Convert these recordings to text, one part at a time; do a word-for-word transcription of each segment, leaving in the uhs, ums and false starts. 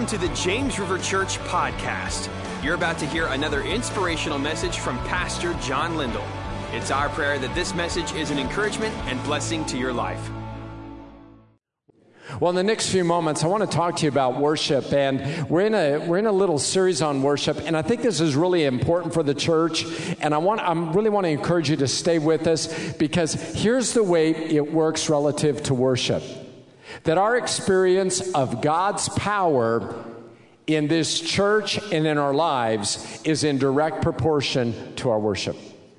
Welcome to the James River Church podcast. You're about to hear another inspirational message from Pastor John Lindell. It's our prayer that this message is an encouragement and blessing to your life. Well, in the next few moments, I want to talk to you about worship, and we're in a we're in a little series on worship, and I think this is really important for the church, and I want I really want to encourage you to stay with us, because here's the way it works relative to worship. That our experience of God's power in this church and in our lives is in direct proportion to our worship.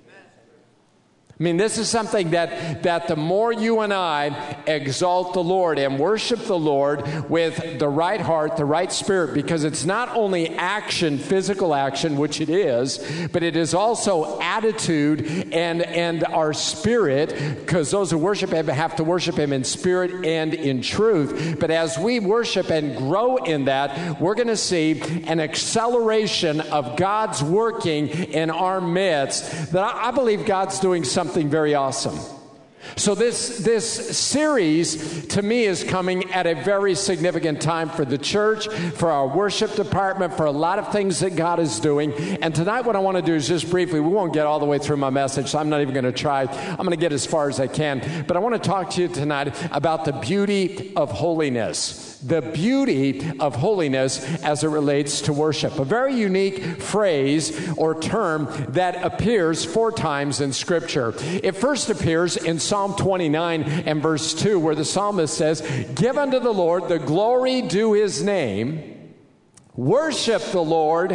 I mean, this is something that, that the more you and I exalt the Lord and worship the Lord with the right heart, the right spirit, because it's not only action, physical action, which it is, but it is also attitude and, and our spirit, because those who worship Him have to worship Him in spirit and in truth. But as we worship and grow in that, we're going to see an acceleration of God's working in our midst, that I, I believe God's doing something Something very awesome. So this this series, to me, is coming at a very significant time for the church, for our worship department, for a lot of things that God is doing. And tonight what I want to do is just briefly, we won't get all the way through my message, so I'm not even going to try. I'm going to get as far as I can. But I want to talk to you tonight about the beauty of holiness. The beauty of holiness as it relates to worship. A very unique phrase or term that appears four times in Scripture. It first appears in Psalm twenty-nine and verse two, where the psalmist says, "Give unto the Lord the glory due His name. Worship the Lord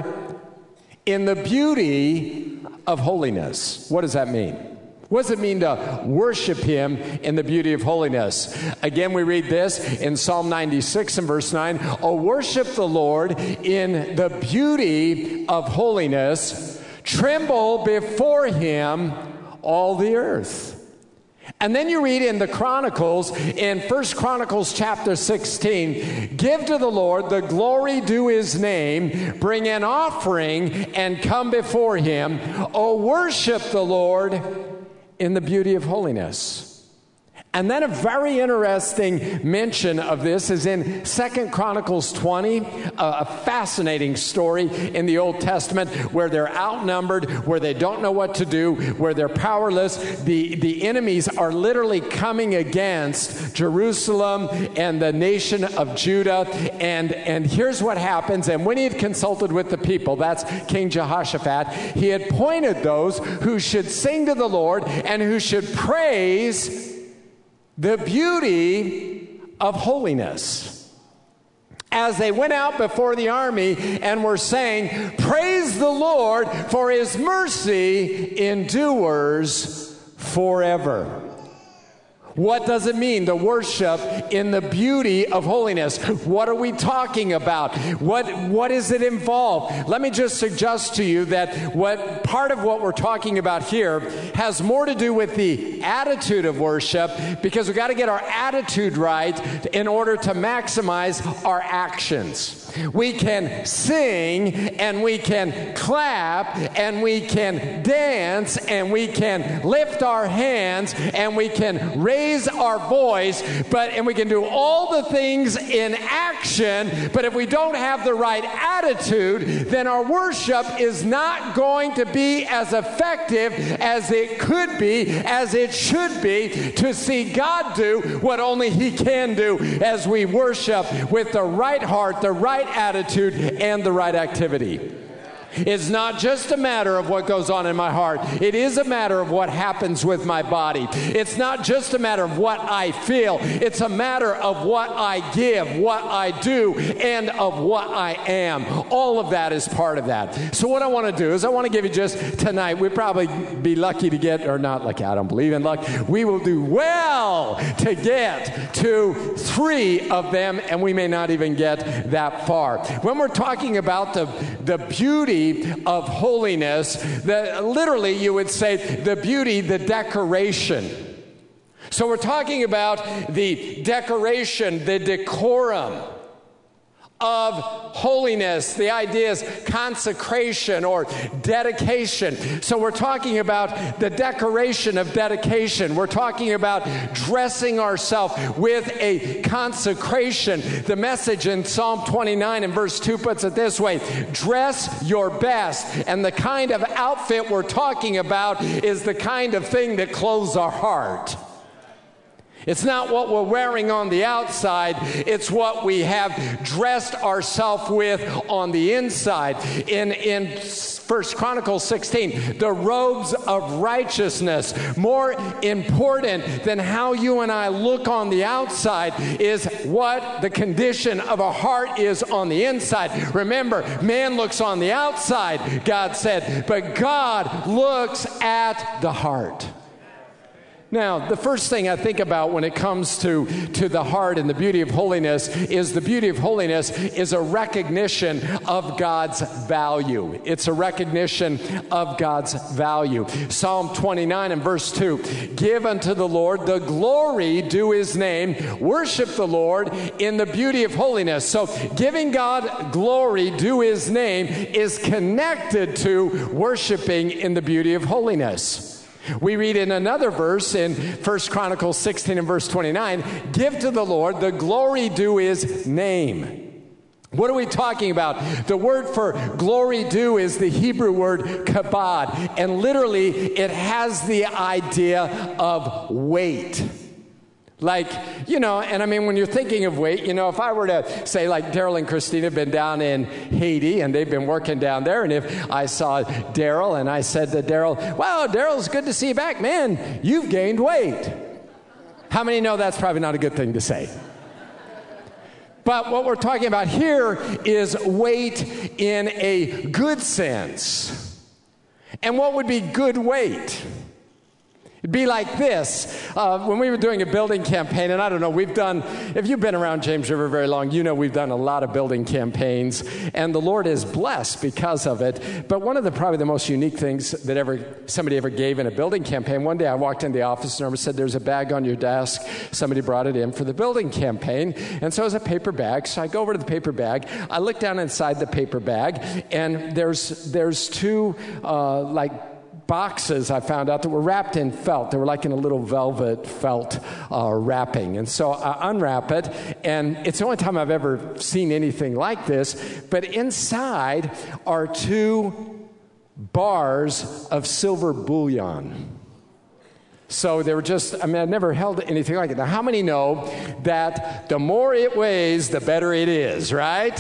in the beauty of holiness." What does that mean? What does it mean to worship Him in the beauty of holiness? Again, we read this in Psalm ninety-six and verse nine. "Oh, worship the Lord in the beauty of holiness. Tremble before Him, all the earth." And then you read in the Chronicles, in First Chronicles chapter sixteen, "Give to the Lord the glory due His name. Bring an offering and come before Him. Oh, worship the Lord in the beauty of holiness." And then a very interesting mention of this is in Second Chronicles twenty, a fascinating story in the Old Testament where they're outnumbered, where they don't know what to do, where they're powerless. The, the enemies are literally coming against Jerusalem and the nation of Judah. And, and here's what happens. And when he had consulted with the people, that's King Jehoshaphat, he had appointed those who should sing to the Lord and who should praise the beauty of holiness. As they went out before the army and were saying, "Praise the Lord, for His mercy endures forever." What does it mean to worship in the beauty of holiness? What are we talking about? What what does it involve? Let me just suggest to you that what part of what we're talking about here has more to do with the attitude of worship, because we've got to get our attitude right in order to maximize our actions. We can sing and we can clap and we can dance and we can lift our hands and we can raise our voice, but and we can do all the things in action, but if we don't have the right attitude, then our worship is not going to be as effective as it could be, as it should be, to see God do what only He can do as we worship with the right heart, the right attitude, and the right activity. It's not just a matter of what goes on in my heart. It is a matter of what happens with my body. It's not just a matter of what I feel. It's a matter of what I give, what I do, and of what I am. All of that is part of that. So what I want to do is I want to give you just tonight, we'd probably be lucky to get, or not lucky, I don't believe in luck. We will do well to get to three of them, and we may not even get that far. When we're talking about the, the beauty of holiness, that literally you would say the beauty, the decoration. So we're talking about the decoration, the decorum of holiness. The idea is consecration or dedication. So we're talking about the decoration of dedication. We're talking about dressing ourselves with a consecration. The Message in Psalm twenty-nine and verse two puts it this way: dress your best. And the kind of outfit we're talking about is the kind of thing that clothes our heart. It's not what we're wearing on the outside, it's what we have dressed ourselves with on the inside. In, in First Chronicles sixteen, the robes of righteousness. More important than how you and I look on the outside is what the condition of a heart is on the inside. Remember, man looks on the outside, God said, but God looks at the heart. Now, the first thing I think about when it comes to, to the heart and the beauty of holiness is the beauty of holiness is a recognition of God's value. It's a recognition of God's value. Psalm twenty-nine and verse two, give unto the Lord the glory due his name. Worship the Lord in the beauty of holiness. So giving God glory due his name is connected to worshiping in the beauty of holiness. We read in another verse in First Chronicles sixteen and verse twenty-nine, give to the Lord the glory due his name. What are we talking about? The word for glory due is the Hebrew word kabod, and literally it has the idea of weight. Like, you know, and I mean, when you're thinking of weight, you know, if I were to say, like, Daryl and Christina have been down in Haiti, and they've been working down there, and if I saw Daryl, and I said to Daryl, wow, Daryl, it's good to see you back. Man, you've gained weight. How many know that's probably not a good thing to say? But what we're talking about here is weight in a good sense. And what would be good weight? It'd be like this. Uh, when we were doing a building campaign, and I don't know, we've done, if you've been around James River very long, you know we've done a lot of building campaigns, and the Lord is blessed because of it. But one of the probably the most unique things that ever somebody ever gave in a building campaign, one day I walked into the office and I said, there's a bag on your desk. Somebody brought it in for the building campaign, and so it was a paper bag. So I go over to the paper bag. I look down inside the paper bag, and there's, there's two, uh, like, boxes I found out that were wrapped in felt. They were like in a little velvet felt uh, wrapping. And so I unwrap it, and it's the only time I've ever seen anything like this, but inside are two bars of silver bullion. So they were just, I mean, I've never held anything like it. Now, how many know that the more it weighs, the better it is, right?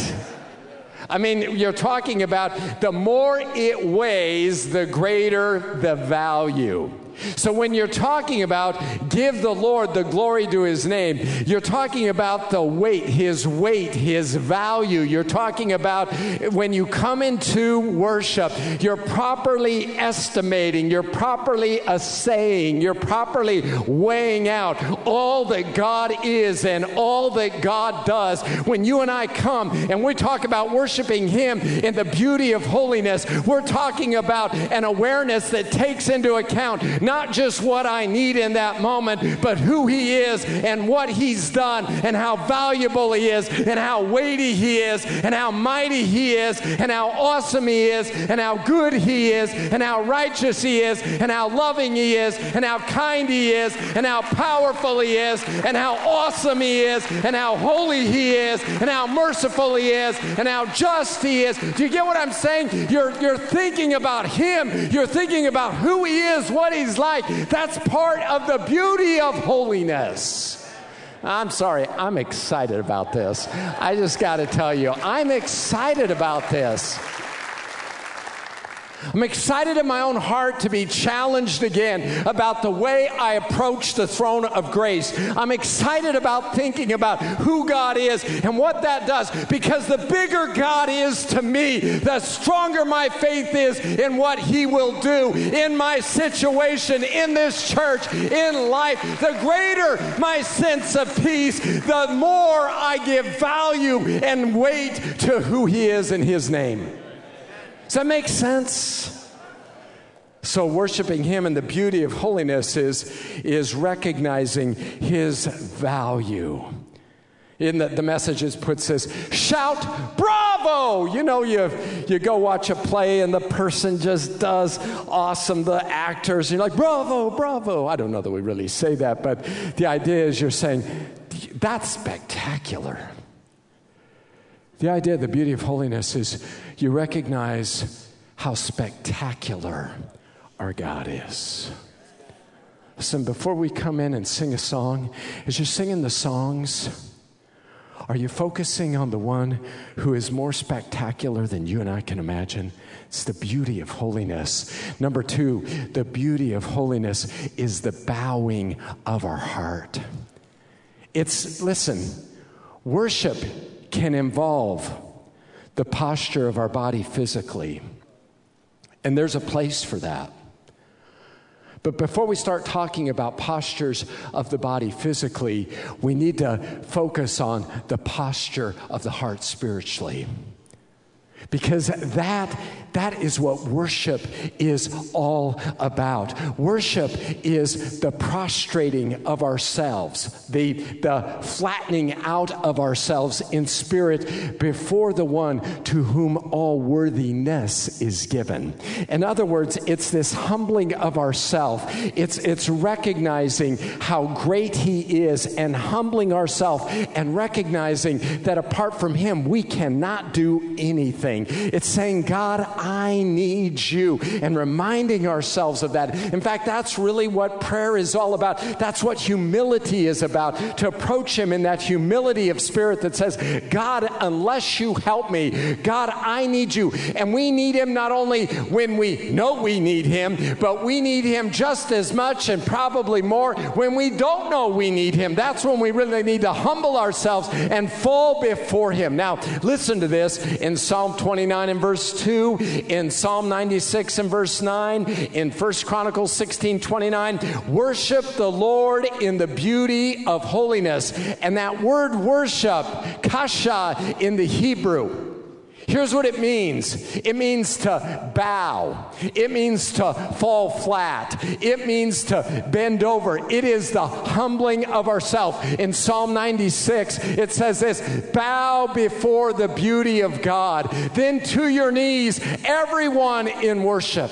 I mean, you're talking about the more it weighs, the greater the value. So when you're talking about give the Lord the glory to his name, you're talking about the weight, his weight, his value. You're talking about when you come into worship, you're properly estimating, you're properly assaying, you're properly weighing out all that God is and all that God does. When you and I come and we talk about worshiping him in the beauty of holiness, we're talking about an awareness that takes into account not just what I need in that moment, but who he is and what he's done and how valuable he is and how weighty he is and how mighty he is and how awesome he is and how good he is and how righteous he is and how loving he is and how kind he is and how powerful he is and how awesome he is and how holy he is and how merciful he is and how just he is. Do you get what I'm saying? You're, you're thinking about him. You're thinking about who he is, what he's like. That's part of the beauty of holiness. I'm sorry, I'm excited about this. I just got to tell you, I'm excited about this. I'm excited in my own heart to be challenged again about the way I approach the throne of grace. I'm excited about thinking about who God is and what that does, because the bigger God is to me, the stronger my faith is in what he will do in my situation, in this church, in life. The greater my sense of peace, the more I give value and weight to who he is in his name. Does that make sense? So worshiping him in the beauty of holiness is, is recognizing his value. In the, the Messages puts this, shout, bravo! You know, you you go watch a play and the person just does awesome, the actors, and you're like, bravo, bravo. I don't know that we really say that, but the idea is you're saying, that's spectacular. The idea of the beauty of holiness is you recognize how spectacular our God is. Listen, before we come in and sing a song, as you're singing the songs, are you focusing on the one who is more spectacular than you and I can imagine? It's the beauty of holiness. Number two, the beauty of holiness is the bowing of our heart. It's, listen, worship can involve the posture of our body physically. And there's a place for that. But before we start talking about postures of the body physically, we need to focus on the posture of the heart spiritually. Because that, that is what worship is all about. Worship is the prostrating of ourselves, the, the flattening out of ourselves in spirit before the one to whom all worthiness is given. In other words, it's this humbling of ourself. It's, it's recognizing how great He is and humbling ourselves and recognizing that apart from Him, we cannot do anything. It's saying, God, I need you, and reminding ourselves of that. In fact, that's really what prayer is all about. That's what humility is about, to approach Him in that humility of spirit that says, God, unless you help me, God, I need you. And we need Him not only when we know we need Him, but we need Him just as much and probably more when we don't know we need Him. That's when we really need to humble ourselves and fall before Him. Now, listen to this in Psalm twenty-nine in verse two, in Psalm ninety-six in verse nine, in First Chronicles sixteen twenty-nine, worship the Lord in the beauty of holiness. And that word worship, kasha in the Hebrew, here's what it means. It means to bow. It means to fall flat. It means to bend over. It is the humbling of ourselves. In Psalm ninety-six, it says this, bow before the beauty of God. Then to your knees, everyone in worship.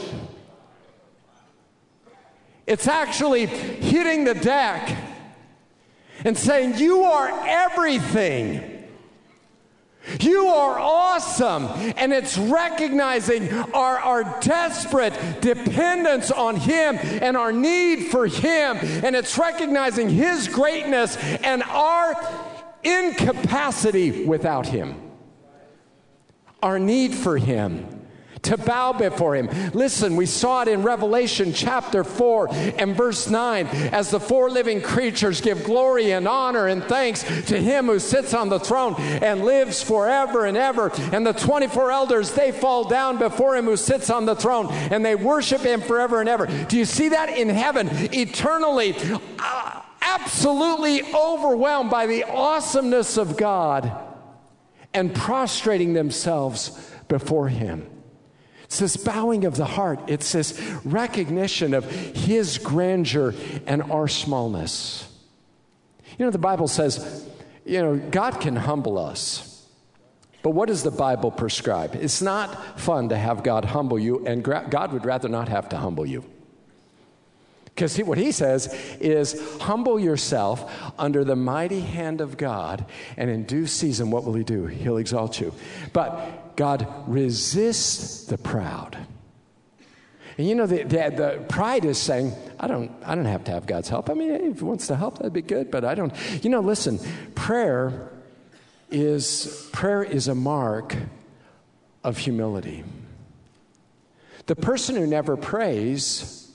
It's actually hitting the deck and saying, you are everything. You are awesome. And it's recognizing our, our desperate dependence on Him and our need for Him. And it's recognizing His greatness and our incapacity without Him. Our need for Him. To bow before Him. Listen, we saw it in Revelation chapter four and verse nine. As the four living creatures give glory and honor and thanks to Him who sits on the throne and lives forever and ever. And the twenty-four elders, they fall down before Him who sits on the throne and they worship Him forever and ever. Do you see that in heaven? Eternally, uh, absolutely overwhelmed by the awesomeness of God and prostrating themselves before Him. It's this bowing of the heart. It's this recognition of His grandeur and our smallness. You know, the Bible says, you know, God can humble us. But what does the Bible prescribe? It's not fun to have God humble you, and God would rather not have to humble you. Because what He says is, humble yourself under the mighty hand of God, and in due season, what will He do? He'll exalt you. But God resists the proud. And you know, the, the, the pride is saying, I don't, I don't have to have God's help. I mean, if He wants to help, that'd be good, but I don't. You know, listen, prayer is, prayer is a mark of humility. The person who never prays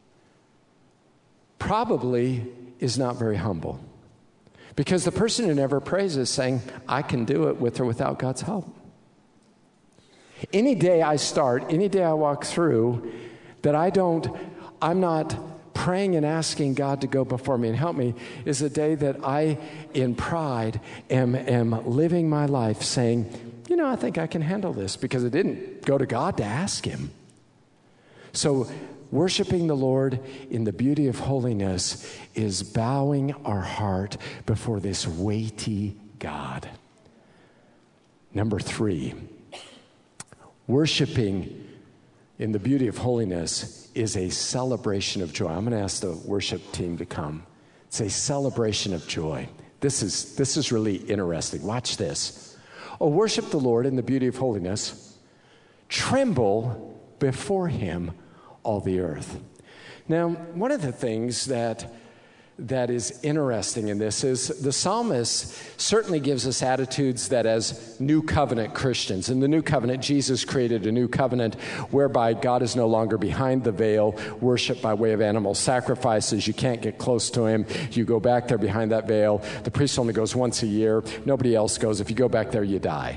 probably is not very humble. Because the person who never prays is saying, I can do it with or without God's help. Any day I start, any day I walk through, that I don't, I'm not praying and asking God to go before me and help me, is a day that I, in pride, am, am living my life saying, you know, I think I can handle this, because I didn't go to God to ask Him. So worshiping the Lord in the beauty of holiness is bowing our heart before this weighty God. Number three, worshiping in the beauty of holiness is a celebration of joy. I'm going to ask the worship team to come. It's a celebration of joy. This is, this is really interesting. Watch this. Oh, worship the Lord in the beauty of holiness. Tremble before him, all the earth. Now, one of the things that that is interesting in this is the psalmist certainly gives us attitudes that as new covenant Christians, in the new covenant, Jesus created a new covenant whereby God is no longer behind the veil, worship by way of animal sacrifices. You can't get close to him. You go back there behind that veil. The priest only goes once a year. Nobody else goes. If you go back there, you die.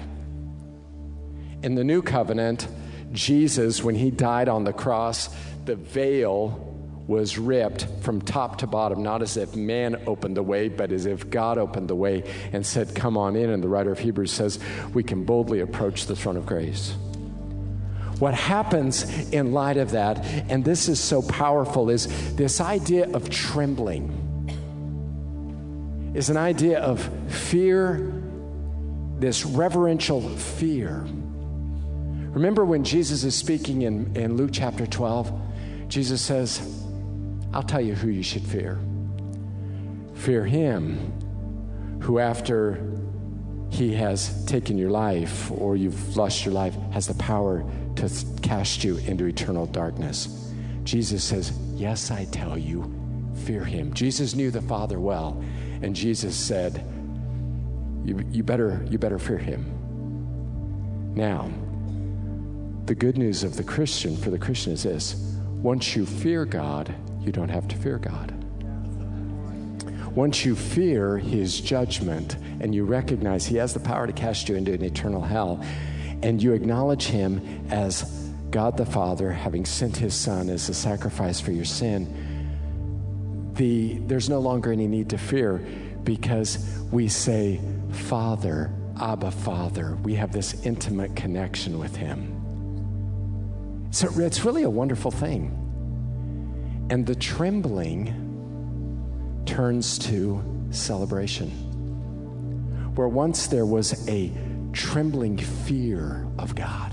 In the new covenant, Jesus, when he died on the cross, the veil was ripped from top to bottom, not as if man opened the way, but as if God opened the way and said, come on in. And the writer of Hebrews says, we can boldly approach the throne of grace. What happens in light of that, and this is so powerful, is this idea of trembling, is an idea of fear, this reverential fear. Remember when Jesus is speaking in, in Luke chapter twelve, Jesus says, I'll tell you who you should fear. Fear him who, after he has taken your life or you've lost your life, has the power to cast you into eternal darkness. Jesus says, yes, I tell you, fear him. Jesus knew the Father well, and Jesus said, you, you better, you better fear him. Now, the good news of the Christian, for the Christian, is this. Once you fear God, you don't have to fear God. Once you fear his judgment and you recognize he has the power to cast you into an eternal hell, and you acknowledge him as God the Father, having sent his Son as a sacrifice for your sin, the, there's no longer any need to fear, because we say, Father, Abba, Father. We have this intimate connection with him. So it's really a wonderful thing. And the trembling turns to celebration. Where once there was a trembling fear of God,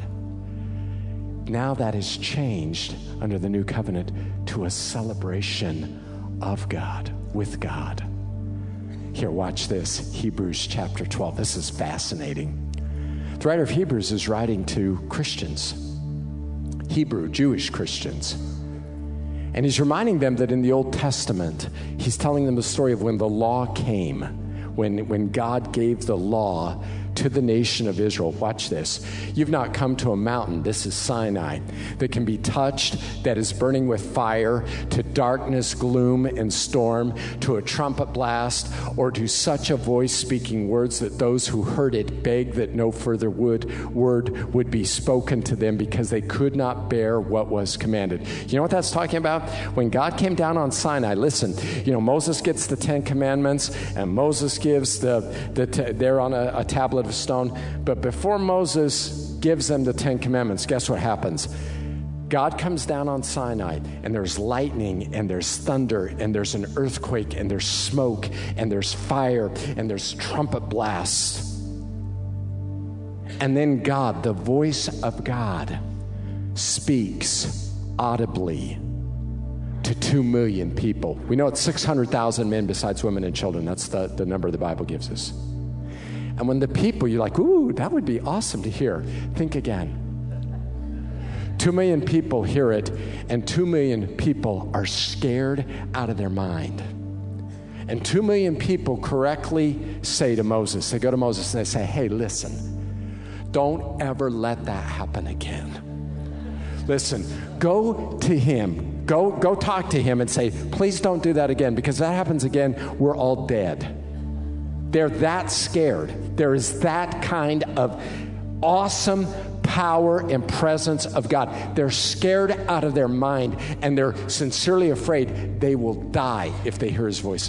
now that has changed under the new covenant to a celebration of God, with God. Here, watch this. Hebrews chapter twelve. This is fascinating. The writer of Hebrews is writing to Christians, Hebrew, Jewish Christians. And he's reminding them that in the Old Testament, he's telling them the story of when the law came, when, when God gave the law to the nation of Israel. Watch this. You've not come to a mountain, this is Sinai, that can be touched, that is burning with fire, to darkness, gloom, and storm, to a trumpet blast, or to such a voice speaking words that those who heard it begged that no further would, word would be spoken to them, because they could not bear what was commanded. You know what that's talking about? When God came down on Sinai, listen, you know, Moses gets the Ten Commandments, and Moses gives the, the t- they're on a, a tablet of stone. But before Moses gives them the Ten Commandments, guess what happens? God comes down on Sinai, and there's lightning, and there's thunder, and there's an earthquake, and there's smoke, and there's fire, and there's trumpet blasts. And then God, the voice of God, speaks audibly to two million people. We know it's six hundred thousand men besides women and children. That's the, the number the Bible gives us. And when the people, you're like, ooh, that would be awesome to hear. Think again. Two million people hear it, and two million people are scared out of their mind. And two million people correctly say to Moses, they go to Moses and they say, hey, listen, don't ever let that happen again. Listen, go to him. Go, go talk to him and say, please don't do that again, because if that happens again, we're all dead. They're that scared. There is that kind of awesome power and presence of God. They're scared out of their mind, and they're sincerely afraid they will die if they hear his voice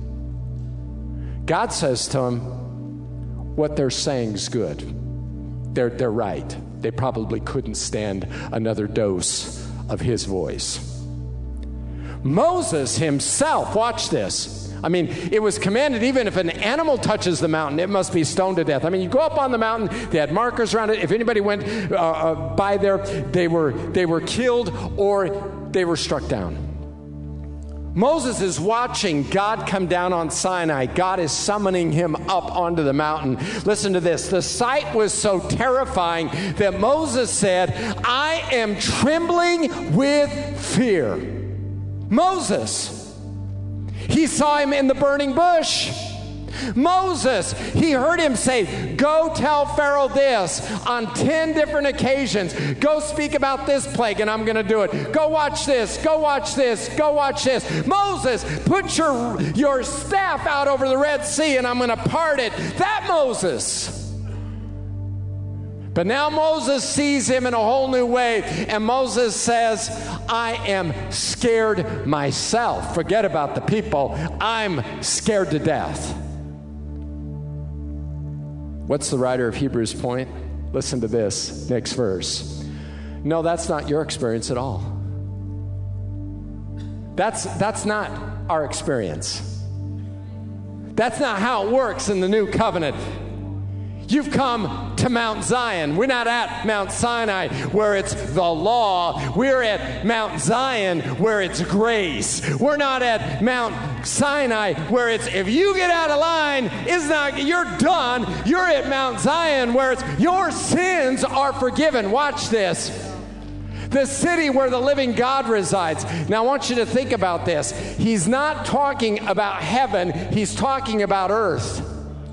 again. God says to them, what they're saying is good. They're, they're right. They probably couldn't stand another dose of his voice. Moses himself, watch this. I mean, it was commanded, even if an animal touches the mountain, it must be stoned to death. I mean, you go up on the mountain, they had markers around it. If anybody went uh, uh, by there, they were, they were killed or they were struck down. Moses is watching God come down on Sinai. God is summoning him up onto the mountain. Listen to this. The sight was so terrifying that Moses said, I am trembling with fear. Moses, he saw him in the burning bush. Moses, he heard him say, go tell Pharaoh this on ten different occasions. Go speak about this plague and I'm going to do it. Go watch this. Go watch this. Go watch this. Moses, put your, your staff out over the Red Sea and I'm going to part it. That Moses. But now Moses sees him in a whole new way, and Moses says, I am scared myself. Forget about the people. I'm scared to death. What's the writer of Hebrews' point? Listen to this, next verse. No, that's not your experience at all. That's, that's not our experience. That's not how it works in the new covenant. You've come to Mount Zion. We're not at Mount Sinai where it's the law. We're at Mount Zion where it's grace. We're not at Mount Sinai where it's if you get out of line, it's not, you're done. You're at Mount Zion where it's your sins are forgiven. Watch this. The city where the living God resides. Now I want you to think about this. He's not talking about heaven. He's talking about earth.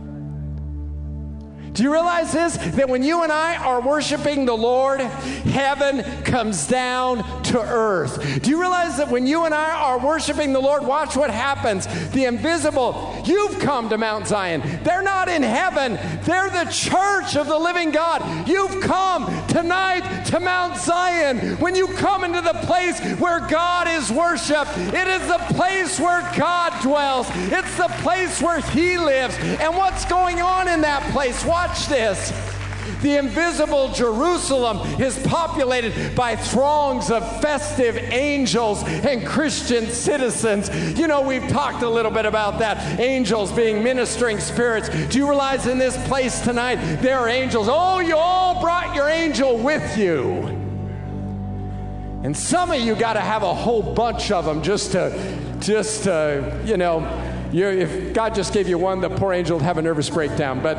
Do you realize this? That when you and I are worshiping the Lord, heaven comes down to earth. Do you realize that when you and I are worshiping the Lord, watch what happens. The invisible, you've come to Mount Zion. They're not in heaven. They're the church of the living God. You've come tonight to Mount Zion. When you come into the place where God is worshiped, it is the place where God dwells. It's the place where He lives. And what's going on in that place? Watch this. The invisible Jerusalem is populated by throngs of festive angels and Christian citizens. You know, we've talked a little bit about that. Angels being ministering spirits. Do you realize in this place tonight, there are angels? Oh, you all brought your angel with you. And some of you got to have a whole bunch of them just to, just to, you know, you, if God just gave you one, the poor angel would have a nervous breakdown. But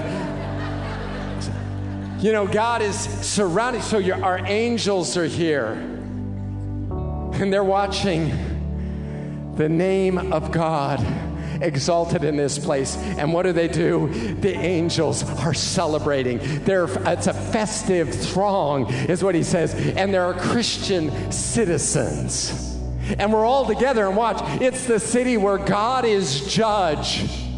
you know, God is surrounding, so your, our angels are here. And they're watching the name of God exalted in this place. And what do they do? The angels are celebrating. They're, it's a festive throng, is what he says. And there are Christian citizens. And we're all together, and watch, it's the city where God is judge.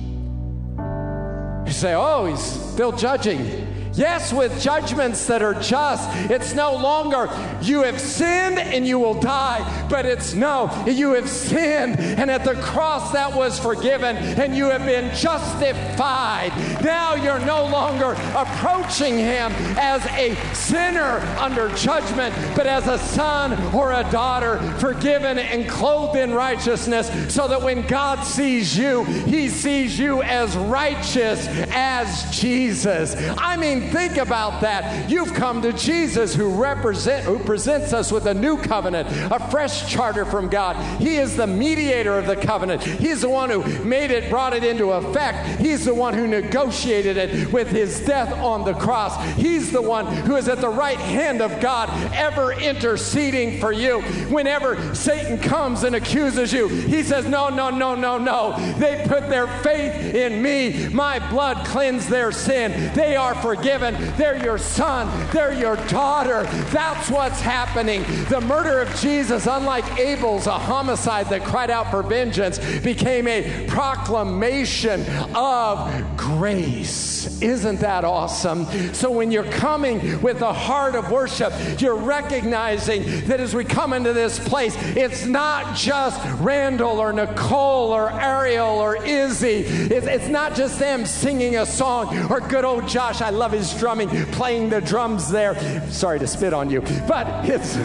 You say, oh, he's still judging. Yes, with judgments that are just. It's no longer, you have sinned and you will die. But it's no, you have sinned and at the cross that was forgiven and you have been justified. Now you're no longer approaching Him as a sinner under judgment, but as a son or a daughter forgiven and clothed in righteousness, so that when God sees you, He sees you as righteous as Jesus. I mean, think about that. You've come to Jesus, who represent, who presents us with a new covenant, a fresh charter from God. He is the mediator of the covenant. He's the one who made it, brought it into effect. He's the one who negotiated it with His death on the cross. He's the one who is at the right hand of God, ever interceding for you. Whenever Satan comes and accuses you, He says, no, no, no, no, no. They put their faith in me. My blood cleansed their sin. They are forgiven. They're your son. They're your daughter. That's what's happening. The murder of Jesus, unlike Abel's, a homicide that cried out for vengeance, became a proclamation of grace. Isn't that awesome? So when you're coming with a heart of worship, you're recognizing that as we come into this place, it's not just Randall or Nicole or Ariel or Izzy. It's, it's not just them singing a song, or good old Josh, I love his drumming, playing the drums there. Sorry to spit on you, but it's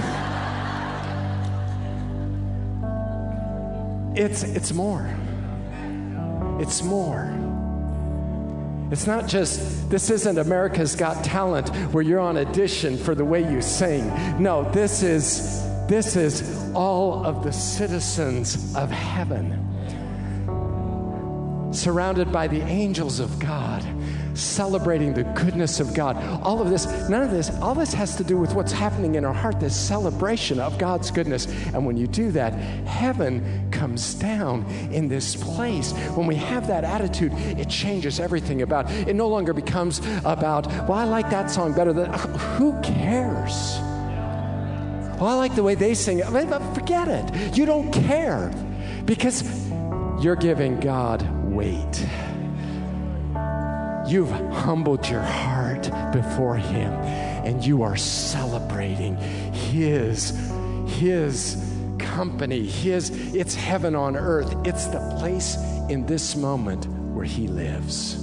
it's it's more. It's more. It's not just, this isn't America's Got Talent where you're on audition for the way you sing. No, this is, this is all of the citizens of heaven, surrounded by the angels of God, celebrating the goodness of God. All of this, none of this, all this has to do with what's happening in our heart, this celebration of God's goodness. And when you do that, heaven comes down in this place. When we have that attitude, it changes everything about it. It no longer becomes about, well, I like that song better than, who cares? Well, I like the way they sing it. Forget it. You don't care because you're giving God weight. You've humbled your heart before Him, and you are celebrating His, His company, His, it's heaven on earth. It's the place in this moment where He lives.